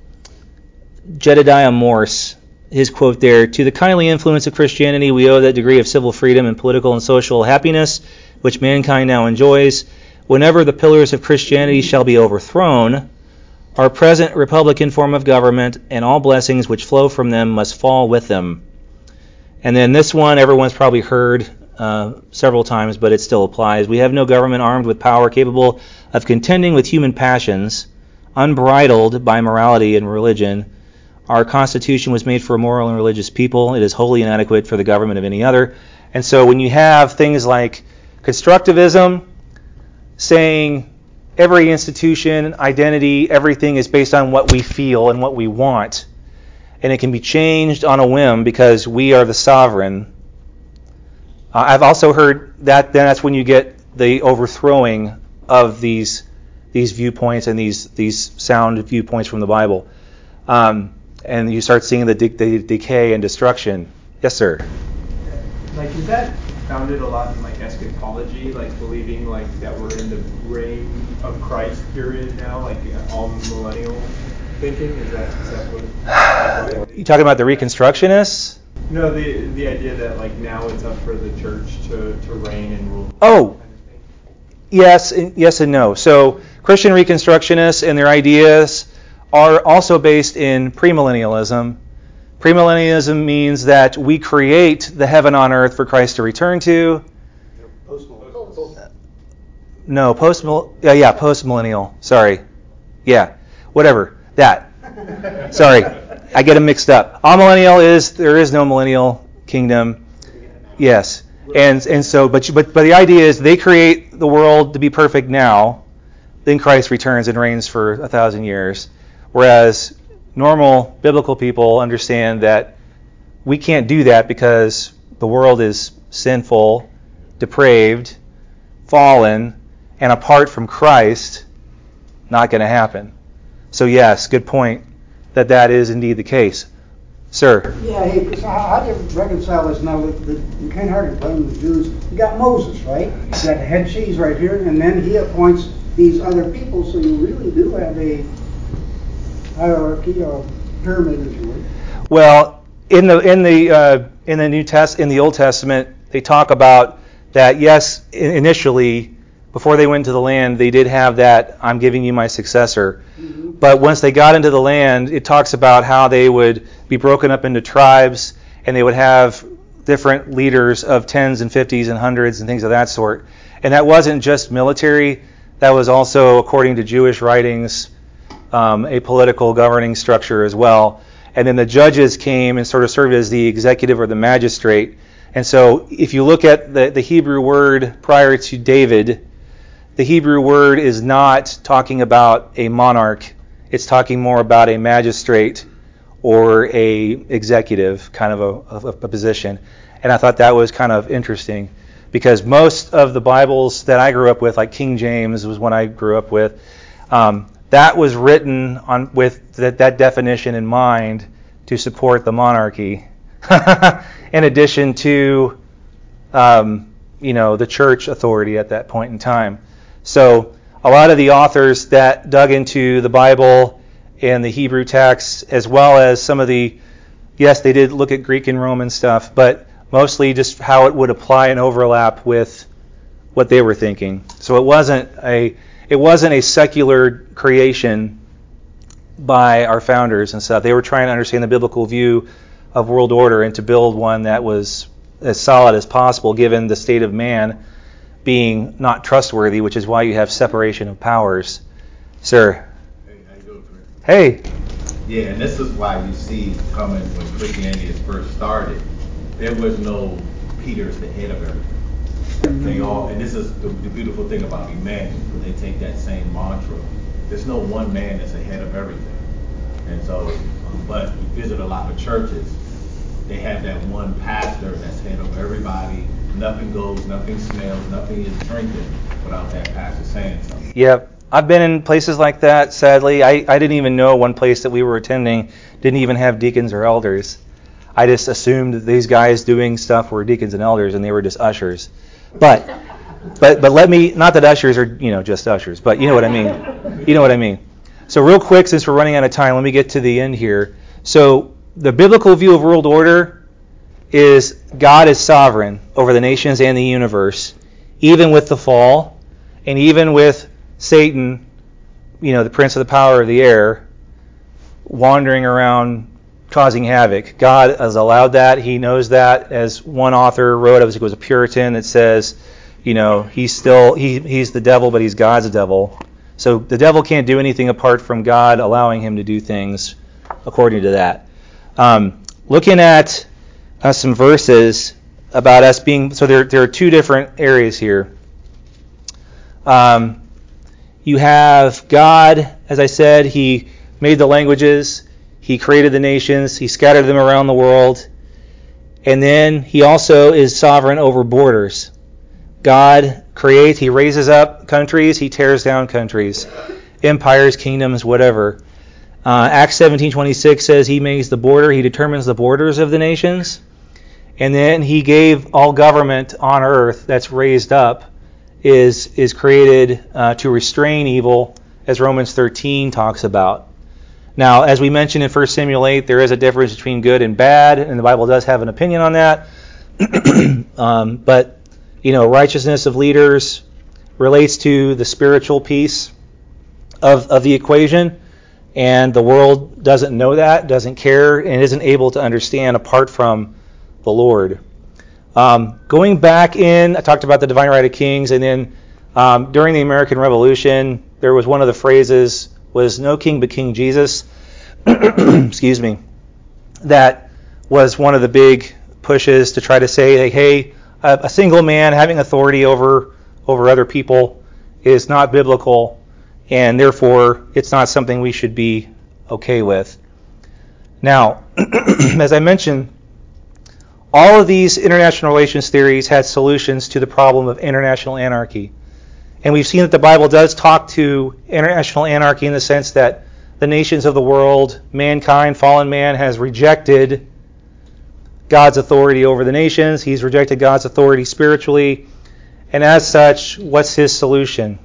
Speaker 1: Jedediah Morse, his quote there, "To the kindly influence of Christianity we owe that degree of civil freedom and political and social happiness which mankind now enjoys. Whenever the pillars of Christianity shall be overthrown, our present republican form of government and all blessings which flow from them must fall with them." And then this one, everyone's probably heard uh, several times, but it still applies. "We have no government armed with power capable of contending with human passions, unbridled by morality and religion. Our Constitution was made for a moral and religious people. It is wholly inadequate for the government of any other." And so when you have things like constructivism saying every institution, identity, everything is based on what we feel and what we want, and it can be changed on a whim because we are the sovereign. Uh, I've also heard that then that's when you get the overthrowing of these these viewpoints and these these sound viewpoints from the Bible. Um, and you start seeing the, de- the decay and destruction. Yes, sir?
Speaker 3: Like, is that founded a lot in, like, eschatology, like believing, like, that we're in the reign of Christ period now, like all millennial thinking? Is that, is that what...
Speaker 1: You talking about the Reconstructionists?
Speaker 3: No, the the idea that, like, now it's up for the church to, to reign and rule.
Speaker 1: Oh, yes, yes and no. So Christian Reconstructionists and their ideas are also based in premillennialism. Premillennialism means that we create the heaven on earth for Christ to return to. No, post yeah, yeah, post-millennial. Sorry. Yeah, whatever. That. Sorry. I get them mixed up. Amillennial is there is no millennial kingdom. Yes. And and so but but but the idea is they create the world to be perfect now, then Christ returns and reigns for a thousand years. Whereas normal biblical people understand that we can't do that because the world is sinful, depraved, fallen, and apart from Christ, not going to happen. So yes, good point that that is indeed the case. Sir?
Speaker 4: Yeah, hey, so how, how do you reconcile this now? With the, you can't hardly blame the Jews. You got Moses, right? You got head cheese right here, and then he appoints these other people, so you really do have a hierarchy or pyramid, as you would.
Speaker 1: Well, in the in the uh, in the New Test in the Old Testament, they talk about that. Yes, initially, before they went to the land, they did have that. I'm giving you my successor. Mm-hmm. But once they got into the land, it talks about how they would be broken up into tribes, and they would have different leaders of tens and fifties and hundreds and things of that sort. And that wasn't just military. That was also, according to Jewish writings, Um, a political governing structure as well. And then the judges came and sort of served as the executive or the magistrate. And so if you look at the, the Hebrew word prior to David, the Hebrew word is not talking about a monarch. It's talking more about a magistrate or a executive kind of a, of a position. And I thought that was kind of interesting because most of the Bibles that I grew up with, like King James was one I grew up with, um, that was written on with that, that definition in mind to support the monarchy, in addition to, um, you know, the church authority at that point in time. So a lot of the authors that dug into the Bible and the Hebrew texts, as well as some of the, yes, they did look at Greek and Roman stuff, but mostly just how it would apply and overlap with what they were thinking. So it wasn't a It wasn't a secular creation by our founders and stuff. They were trying to understand the biblical view of world order and to build one that was as solid as possible given the state of man being not trustworthy, which is why you have separation of powers. Sir? Hey.
Speaker 5: Yeah, and this is why you see coming when Christianity is first started, there was no Peter is the head of everything. They all, and this is the, the beautiful thing about Emmanuel, they take that same mantra. There's no one man that's ahead of everything. And so, um, but you visit a lot of churches, they have that one pastor that's head of everybody. Nothing goes, nothing smells, nothing is drinking without that pastor saying something.
Speaker 1: Yep. I've been in places like that, sadly. I, I didn't even know one place that we were attending didn't even have deacons or elders. I just assumed that these guys doing stuff were deacons and elders, and they were just ushers. But but but let me, not that ushers are, you know, just ushers, but you know what I mean. You know what I mean. So real quick, since we're running out of time, let me get to the end here. So the biblical view of world order is God is sovereign over the nations and the universe, even with the fall, and even with Satan, you know, the prince of the power of the air, wandering around causing havoc. God has allowed that. He knows that. As one author wrote, I think it was a Puritan, that says, you know, he's still, he he's the devil, but he's God's devil. So the devil can't do anything apart from God allowing him to do things according to that. Um, looking at uh, some verses about us being, so there, there are two different areas here. Um, You have God, as I said, he made the languages, he created the nations, he scattered them around the world, and then he also is sovereign over borders. God creates, he raises up countries, he tears down countries, empires, kingdoms, whatever. Uh, Acts seventeen twenty-six says he makes the border, he determines the borders of the nations, and then he gave all government on earth that's raised up is is created uh, to restrain evil, as Romans thirteen talks about. Now, as we mentioned in First Samuel eight, there is a difference between good and bad, and the Bible does have an opinion on that. um, but, you know, righteousness of leaders relates to the spiritual piece of, of the equation, and the world doesn't know that, doesn't care, and isn't able to understand apart from the Lord. Um, going back in, I talked about the divine right of kings, and then um, during the American Revolution, there was one of the phrases was "No king but King Jesus." Excuse me. That was one of the big pushes to try to say, hey, a, a single man having authority over over other people is not biblical, and therefore it's not something we should be okay with. Now, as I mentioned, all of these international relations theories had solutions to the problem of international anarchy. And we've seen that the Bible does talk to international anarchy in the sense that the nations of the world, mankind, fallen man, has rejected God's authority over the nations. He's rejected God's authority spiritually. And as such, what's his solution?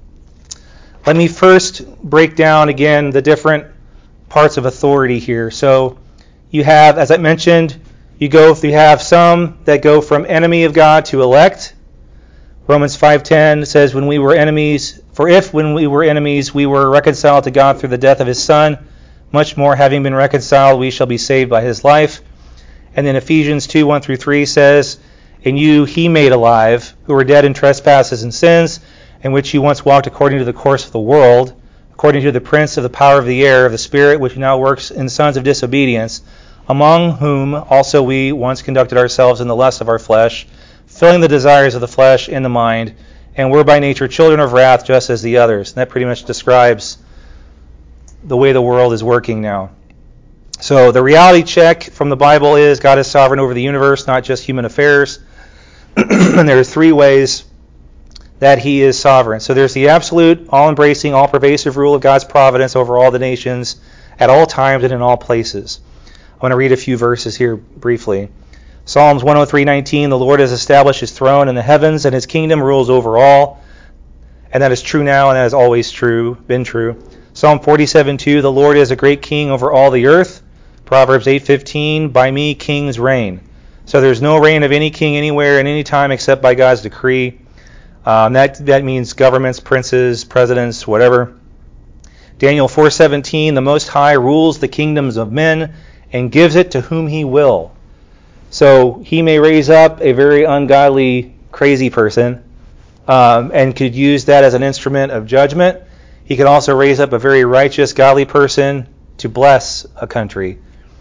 Speaker 1: Let me first break down again the different parts of authority here. So you have, as I mentioned, You go, you have some that go from enemy of God to elect. Romans five ten says, when we were enemies, for if when we were enemies we were reconciled to God through the death of his Son, much more having been reconciled we shall be saved by his life. And then Ephesians two one through three says, and you he made alive, who were dead in trespasses and sins, in which you once walked according to the course of the world, according to the prince of the power of the air, of the spirit which now works in sons of disobedience, among whom also we once conducted ourselves in the lust of our flesh, filling the desires of the flesh and the mind, and were by nature children of wrath just as the others. And that pretty much describes the way the world is working now. So the reality check from the Bible is God is sovereign over the universe, not just human affairs. And there are three ways that he is sovereign. So there's the absolute, all-embracing, all-pervasive rule of God's providence over all the nations at all times and in all places. I want to read a few verses here briefly. Psalms one oh three nineteen, the Lord has established his throne in the heavens, and his kingdom rules over all. And that is true now, and that is always true, been true. Psalm forty-seven two, the Lord is a great king over all the earth. Proverbs eight fifteen, by me kings reign. So there's no reign of any king anywhere at any time except by God's decree. Um, that, that means governments, princes, presidents, whatever. Daniel four seventeen, the Most High rules the kingdoms of men and gives it to whom he will. So he may raise up a very ungodly, crazy person um, and could use that as an instrument of judgment. He can also raise up a very righteous, godly person to bless a country.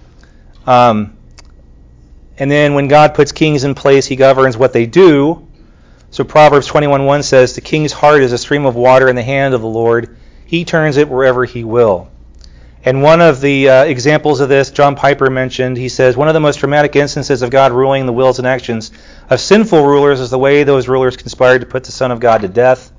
Speaker 1: Um, and then when God puts kings in place, he governs what they do. So Proverbs twenty-one one says, "The king's heart is a stream of water in the hand of the Lord. He turns it wherever he will." And one of the uh, examples of this, John Piper mentioned, he says, one of the most dramatic instances of God ruling the wills and actions of sinful rulers is the way those rulers conspired to put the Son of God to death.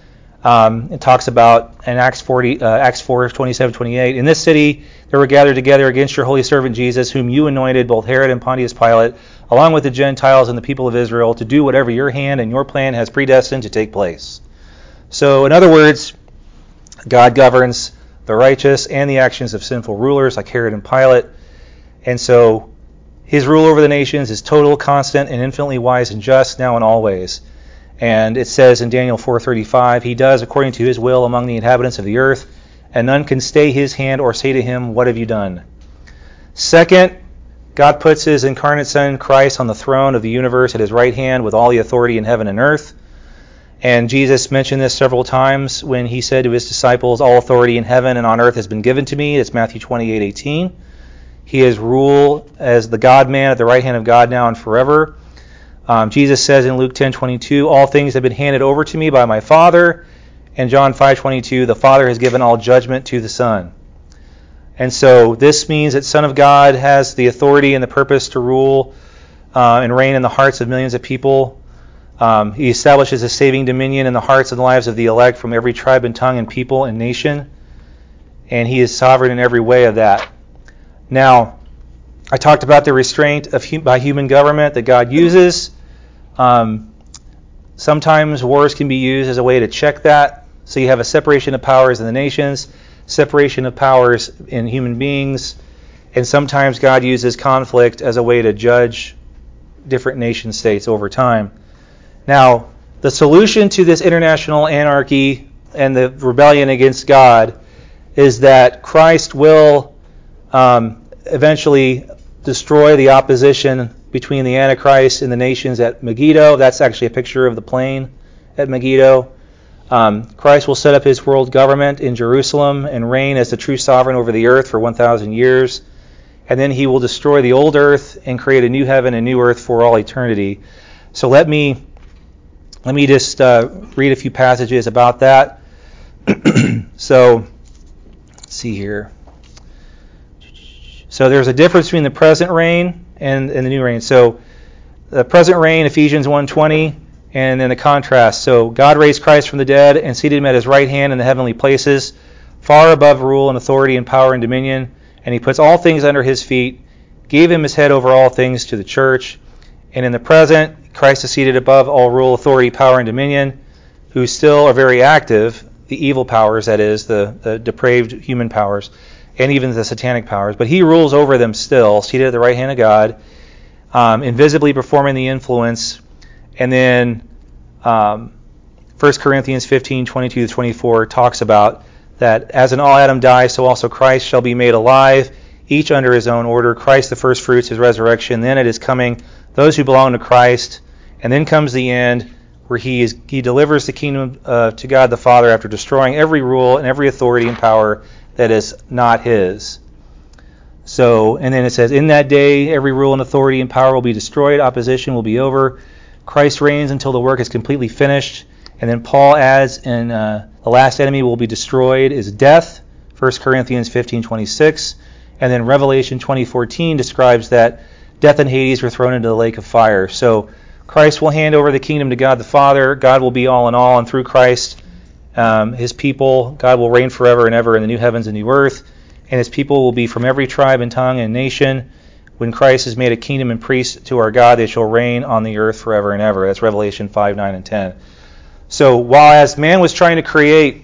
Speaker 1: Um, it talks about in Acts forty, uh, Acts four, twenty-seven, twenty-eight, "In this city there were gathered together against your holy servant Jesus, whom you anointed, both Herod and Pontius Pilate, along with the Gentiles and the people of Israel, to do whatever your hand and your plan has predestined to take place." So, in other words, God governs the righteous and the actions of sinful rulers like Herod and Pilate. And so his rule over the nations is total, constant, and infinitely wise and just, now and always. And it says in Daniel four thirty-five, "He does according to his will among the inhabitants of the earth, and none can stay his hand or say to him, 'What have you done?'" Second, God puts his incarnate Son, Christ, on the throne of the universe at his right hand with all the authority in heaven and earth. And Jesus mentioned this several times when he said to his disciples, "All authority in heaven and on earth has been given to me." It's Matthew twenty-eight eighteen. He is rule as the God-man at the right hand of God now and forever. Um, Jesus says in Luke ten twenty-two, "All things have been handed over to me by my Father." And John five twenty-two, "The Father has given all judgment to the Son." And so this means that Son of God has the authority and the purpose to rule uh, and reign in the hearts of millions of people. Um, he establishes a saving dominion in the hearts and lives of the elect from every tribe and tongue and people and nation. And he is sovereign in every way of that. Now, I talked about the restraint of hum- by human government that God uses. Um, sometimes wars can be used as a way to check that. So you have a separation of powers in the nations, separation of powers in human beings, and sometimes God uses conflict as a way to judge different nation states over time. Now, the solution to this international anarchy and the rebellion against God is that Christ will um, eventually destroy the opposition between the Antichrist and the nations at Megiddo. That's actually a picture of the plain at Megiddo. Um, Christ will set up his world government in Jerusalem and reign as the true sovereign over the earth for one thousand years. And then he will destroy the old earth and create a new heaven and new earth for all eternity. So let me let me just uh, read a few passages about that. So let's see here. So there's a difference between the present reign and, and the new reign. So the present reign, Ephesians one twenty, and then the contrast. So God raised Christ from the dead and seated him at his right hand in the heavenly places, far above rule and authority and power and dominion. And he puts all things under his feet, gave him his head over all things to the church. And in the present, Christ is seated above all rule, authority, power, and dominion, who still are very active, the evil powers, that is, the, the depraved human powers, and even the satanic powers. But he rules over them still, seated at the right hand of God, um, invisibly performing the influence. And then um, First Corinthians fifteen twenty-two to twenty-four talks about that as in all Adam dies, so also Christ shall be made alive, each under his own order. Christ the first fruits, his resurrection. Then at his coming, those who belong to Christ. And then comes the end, where he is he delivers the kingdom uh, to God the Father after destroying every rule and every authority and power that is not his. So, and then it says, in that day, every rule and authority and power will be destroyed. Opposition will be over. Christ reigns until the work is completely finished. And then Paul adds, and uh, the last enemy will be destroyed is death. First Corinthians fifteen twenty-six. And then Revelation twenty fourteen describes that death and Hades were thrown into the lake of fire. So Christ will hand over the kingdom to God the Father. God will be all in all, and through Christ, um, his people, God will reign forever and ever in the new heavens and new earth. And his people will be from every tribe and tongue and nation. When Christ is made a kingdom and priest to our God, they shall reign on the earth forever and ever. That's Revelation five, nine, and ten. So while as man was trying to create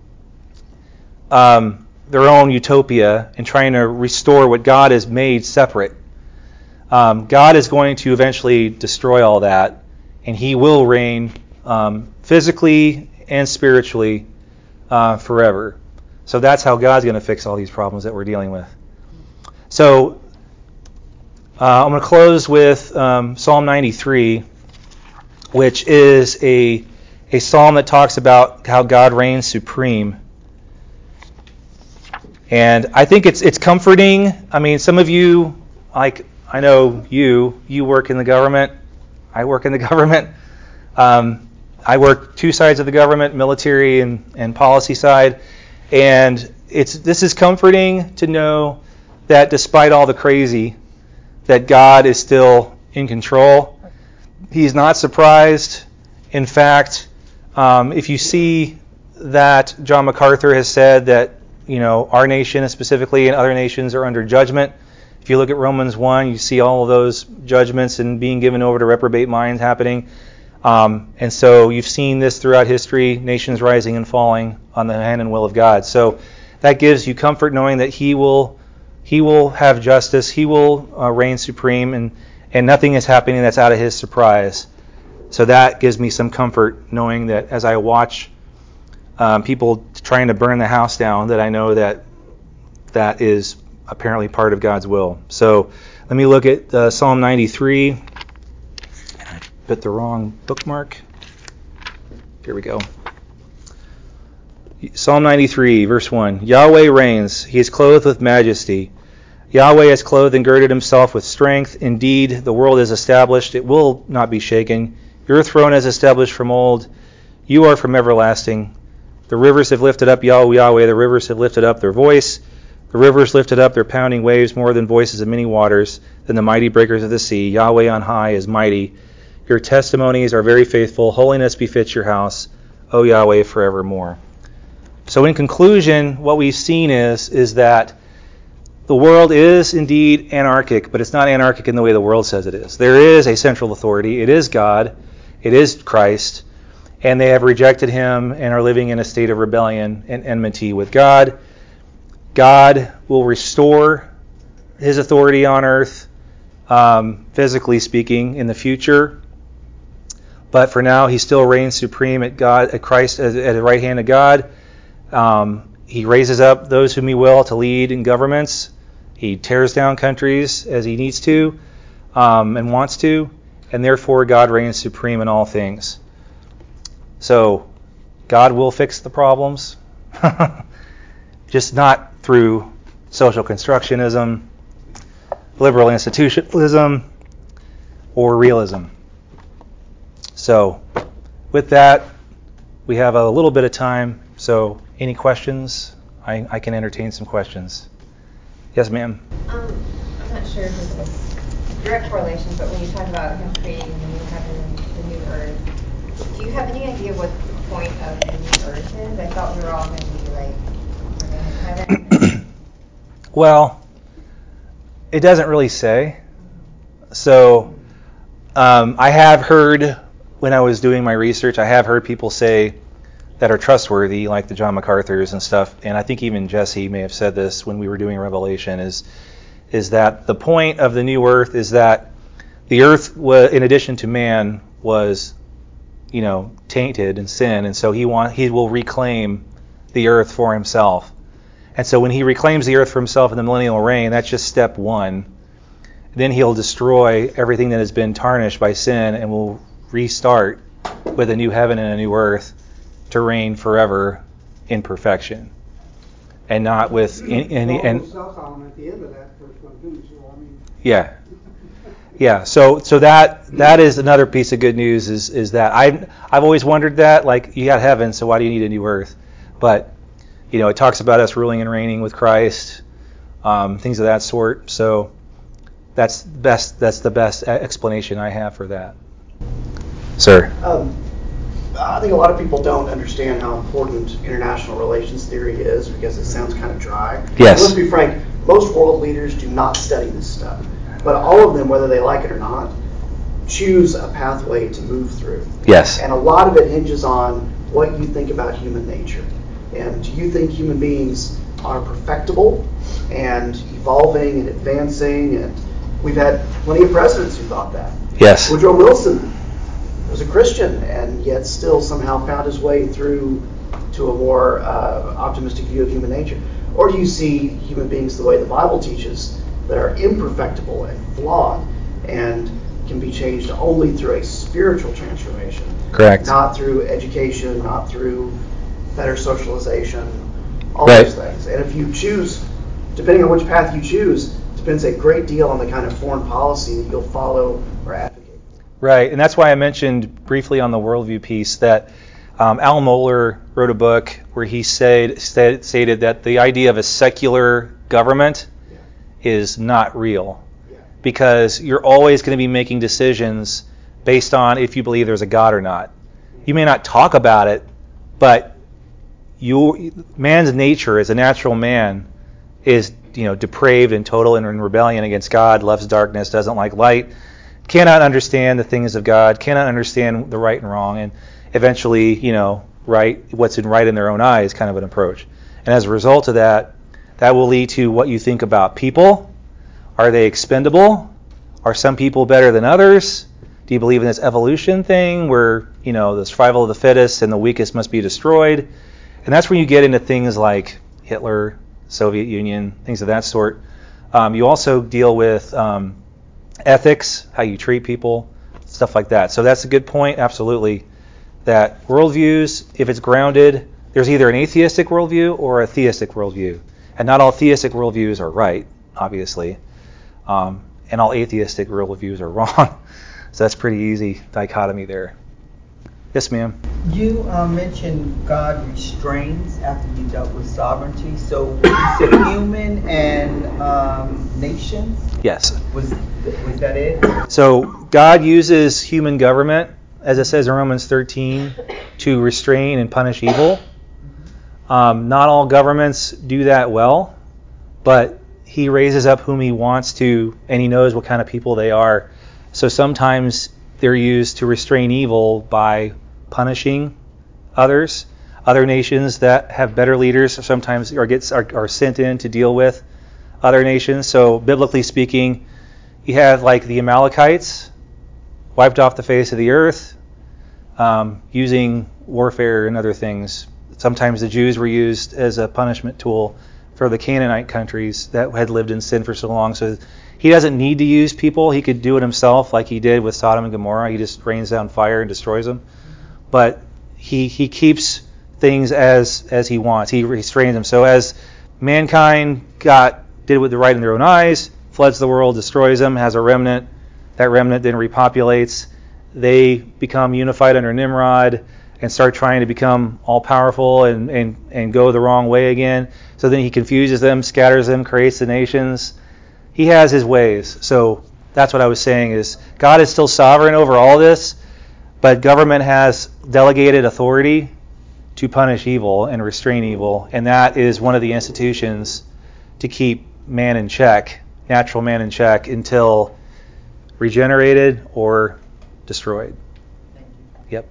Speaker 1: um, their own utopia and trying to restore what God has made separate, um, God is going to eventually destroy all that, and he will reign um, physically and spiritually uh, forever. So that's how God's going to fix all these problems that we're dealing with. So uh, I'm going to close with um, Psalm ninety-three, which is a a psalm that talks about how God reigns supreme. And I think it's it's comforting. I mean, some of you, like I know you, you work in the government. I work in the government. Um, I work two sides of the government, military and, and policy side. And it's this is comforting to know that despite all the crazy, that God is still in control. He's not surprised. In fact, um, if you see that John MacArthur has said that, you know, our nation specifically and other nations are under judgment. If you look at Romans one, you see all of those judgments and being given over to reprobate minds happening. Um, and so you've seen this throughout history, nations rising and falling on the hand and will of God. So that gives you comfort knowing that He will He will have justice. He will uh, reign supreme, and, and nothing is happening that's out of His surprise. So that gives me some comfort knowing that as I watch um, people trying to burn the house down, that I know that that is apparently part of God's will. So let me look at uh, Psalm ninety-three. I put the wrong bookmark. Here we go. Psalm ninety-three, verse one. Yahweh reigns. He is clothed with majesty. Yahweh has clothed and girded himself with strength. Indeed, the world is established. It will not be shaken. Your throne is established from old. You are from everlasting. The rivers have lifted up Yahweh, Yahweh. The rivers have lifted up their voice. The rivers lifted up their pounding waves more than voices of many waters, than the mighty breakers of the sea. Yahweh on high is mighty. Your testimonies are very faithful. Holiness befits your house, O Yahweh, forevermore. So in conclusion, what we've seen is, is that the world is indeed anarchic, but it's not anarchic in the way the world says it is. There is a central authority. It is God. It is Christ. And they have rejected Him and are living in a state of rebellion and enmity with God. God will restore His authority on earth, um, physically speaking, in the future. But for now, He still reigns supreme at God, at Christ, at, at the right hand of God. Um, he raises up those whom He will to lead in governments. He tears down countries as He needs to um, and wants to. And therefore, God reigns supreme in all things. So, God will fix the problems. Just not through social constructionism, liberal institutionalism, or realism. So, with that, we have a little bit of time. So, any questions? I, I can entertain some questions. Yes, ma'am?
Speaker 6: Um, I'm not sure if this is direct correlation, but when you talk about Him creating the new heaven and the new earth, do you have any idea what the point of the new earth is? I thought we were all going to be like, we're going to heaven.
Speaker 1: Well, it doesn't really say. So, um, I have heard, when I was doing my research, I have heard people say that are trustworthy, like the John MacArthurs and stuff, and I think even Jesse may have said this when we were doing Revelation, is is that the point of the new earth is that the earth, was, in addition to man, was, you know, tainted in sin, and so he want he will reclaim the earth for Himself. And so when He reclaims the earth for Himself in the millennial reign, that's just step one. Then He'll destroy everything that has been tarnished by sin and will restart with a new heaven and a new earth to reign forever in perfection, and not with any. any and
Speaker 4: at the end of that first one too. So I mean.
Speaker 1: Yeah, yeah. So so that that is another piece of good news. Is is that I've I've always wondered that, like, you got heaven, so why do you need a new earth? But you know, it talks about us ruling and reigning with Christ, um, things of that sort. So that's best. That's the best explanation I have for that. Sir.
Speaker 2: Um, I think a lot of people don't understand how important international relations theory is because it sounds kind of dry.
Speaker 1: Yes.
Speaker 2: Let's be frank, most world leaders do not study this stuff. But all of them, whether they like it or not, choose a pathway to move through.
Speaker 1: Yes.
Speaker 2: And a lot of it hinges on what you think about human nature. And do you think human beings are perfectible and evolving and advancing? And we've had plenty of presidents who thought that.
Speaker 1: Yes.
Speaker 2: Woodrow Wilson was a Christian and yet still somehow found his way through to a more uh, optimistic view of human nature? Or do you see human beings the way the Bible teaches, that are imperfectible and flawed and can be changed only through a spiritual transformation?
Speaker 1: Correct.
Speaker 2: Not through education, not through better socialization all
Speaker 1: Right.
Speaker 2: those things. And if you choose, depending on which path you choose, depends a great deal on the kind of foreign policy that you'll follow or advocate.
Speaker 1: Right, and that's why I mentioned briefly on the worldview piece that um, Al Mohler wrote a book where he said, said stated that the idea of a secular government
Speaker 2: Yeah.
Speaker 1: is not real,
Speaker 2: Yeah.
Speaker 1: because you're always going to be making decisions based on if you believe there's a God or not. You may not talk about it, but you, man's nature as a natural man is, you know, depraved and total and in rebellion against God, loves darkness, doesn't like light, cannot understand the things of God, cannot understand the right and wrong, and eventually, you know, right, what's in right in their own eyes kind of an approach. And as a result of that, that will lead to what you think about people. Are they expendable? Are some people better than others? Do you believe in this evolution thing where, you know, the survival of the fittest and the weakest must be destroyed? And that's when you get into things like Hitler, Soviet Union, things of that sort. Um, you also deal with um, ethics, how you treat people, stuff like that. So that's a good point, absolutely, that worldviews, if it's grounded, there's either an atheistic worldview or a theistic worldview. And not all theistic worldviews are right, obviously. Um, and all atheistic worldviews are wrong. So that's pretty easy dichotomy there. Yes, ma'am.
Speaker 7: You uh, mentioned God restrains after you dealt with sovereignty. So you said human and um, nations?
Speaker 1: Yes.
Speaker 7: Was was that it?
Speaker 1: So God uses human government, as it says in Romans thirteen, to restrain and punish evil. Um, not all governments do that well, but he raises up whom he wants to, and he knows what kind of people they are. So sometimes they're used to restrain evil by punishing others. Other nations that have better leaders sometimes are, gets, are, are sent in to deal with other nations. So biblically speaking, you have like the Amalekites wiped off the face of the earth um, using warfare and other things. Sometimes the Jews were used as a punishment tool for the Canaanite countries that had lived in sin for so long. So he doesn't need to use people. He could do it himself like he did with Sodom and Gomorrah. He just rains down fire and destroys them. But he he keeps things as as he wants. He restrains them. So as mankind got did with the right in their own eyes, floods the world, destroys them, has a remnant. That remnant then repopulates. They become unified under Nimrod and start trying to become all-powerful and, and, and go the wrong way again. So then he confuses them, scatters them, creates the nations. He has his ways. So that's what I was saying is God is still sovereign over all this, but government has delegated authority to punish evil and restrain evil, and that is one of the institutions to keep man in check, natural man in check, until regenerated or destroyed. Yep.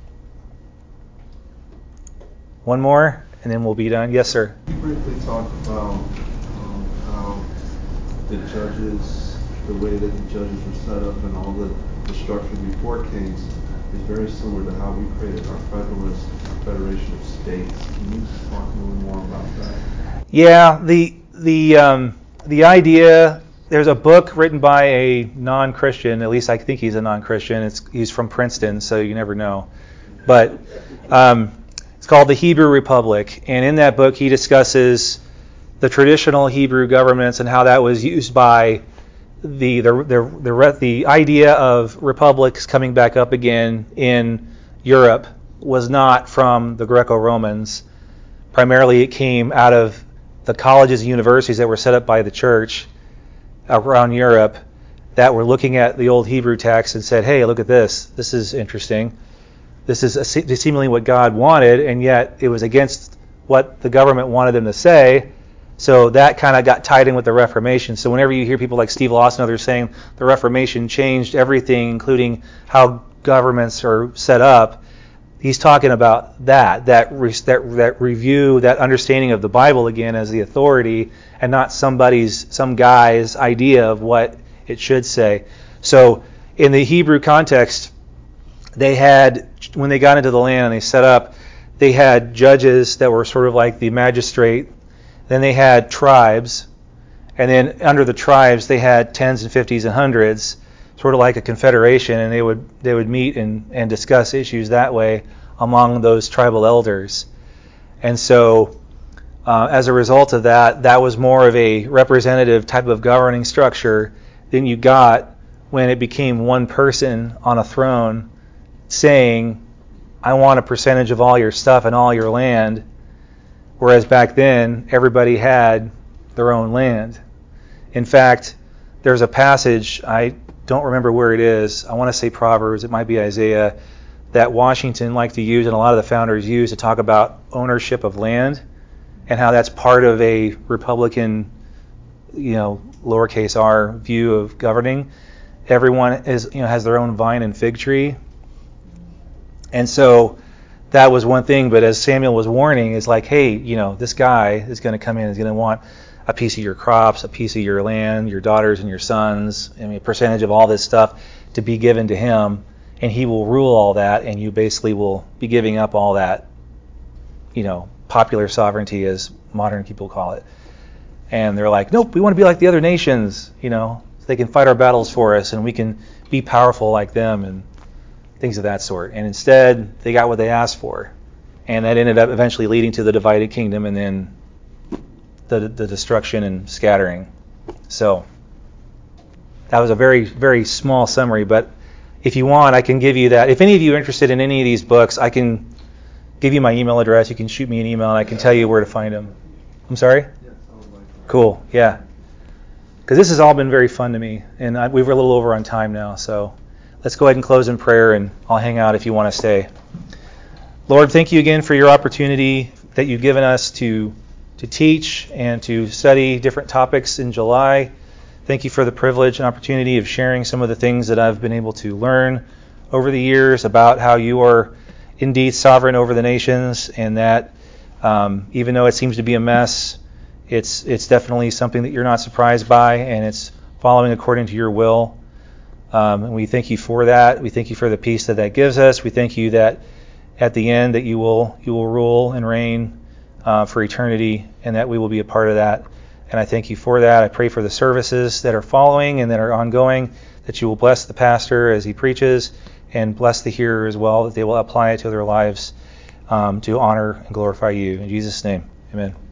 Speaker 1: One more, and then we'll be done. Yes, sir.
Speaker 8: You briefly talked about um, how the judges, the way that the judges were set up and all the, the structure before kings is very similar to how we created our Federalist Federation of States. Can you talk a little more about that?
Speaker 1: Yeah, the the um, the idea. There's a book written by a non-Christian. At least I think he's a non-Christian. It's he's from Princeton, so you never know. But um, it's called The Hebrew Republic, and in that book he discusses the traditional Hebrew governments and how that was used by the the the the, the idea of republics coming back up again in Europe was not from the Greco-Romans. Primarily, it came out of the colleges and universities that were set up by the church around Europe that were looking at the old Hebrew text and said, "Hey, look at this. This is interesting. This is a, seemingly what God wanted, and yet it was against what the government wanted them to say." So that kind of got tied in with the Reformation. So whenever you hear people like Steve Lawson and others saying the Reformation changed everything, including how governments are set up, he's talking about that, that re, that that review, that understanding of the Bible again as the authority, and not somebody's, some guy's idea of what it should say. So in the Hebrew context, they had, when they got into the land and they set up, they had judges that were sort of like the magistrate. Then they had tribes, and then under the tribes they had tens and fifties and hundreds, sort of like a confederation, and they would they would meet and, and discuss issues that way among those tribal elders. And so uh, as a result of that, that was more of a representative type of governing structure than you got when it became one person on a throne saying, I want a percentage of all your stuff and all your land, whereas back then everybody had their own land. In fact, there's a passage, I don't remember where it is, I want to say Proverbs, it might be Isaiah, that Washington liked to use and a lot of the founders used to talk about ownership of land and how that's part of a Republican, you know, lowercase r view of governing. Everyone is, you know, has their own vine and fig tree. And so that was one thing, but as Samuel was warning, is like, hey, you know, this guy is going to come in, is going to want a piece of your crops, a piece of your land, your daughters and your sons, I mean, a percentage of all this stuff to be given to him, and he will rule all that, and you basically will be giving up all that, you know, popular sovereignty, as modern people call it. And they're like, nope, we want to be like the other nations, you know, so they can fight our battles for us, and we can be powerful like them, and things of that sort. And instead, they got what they asked for. And that ended up eventually leading to the divided kingdom and then the, the destruction and scattering. So that was a very, very small summary. But if you want, I can give you that. If any of you are interested in any of these books, I can give you my email address. You can shoot me an email, and I can tell you where to find them. I'm sorry? Cool, yeah. Because this has all been very fun to me. And I, we're a little over on time now, so let's go ahead and close in prayer, and I'll hang out if you want to stay. Lord, thank you again for your opportunity that you've given us to to teach and to study different topics in July. Thank you for the privilege and opportunity of sharing some of the things that I've been able to learn over the years about how you are indeed sovereign over the nations, and that um, even though it seems to be a mess, it's it's definitely something that you're not surprised by, and it's following according to your will. Um, and we thank you for that. We thank you for the peace that that gives us. We thank you that at the end that you will you will rule and reign uh, for eternity, and that we will be a part of that. And I thank you for that. I pray for the services that are following and that are ongoing, that you will bless the pastor as he preaches, and bless the hearer as well, that they will apply it to their lives um, to honor and glorify you. In Jesus' name, amen.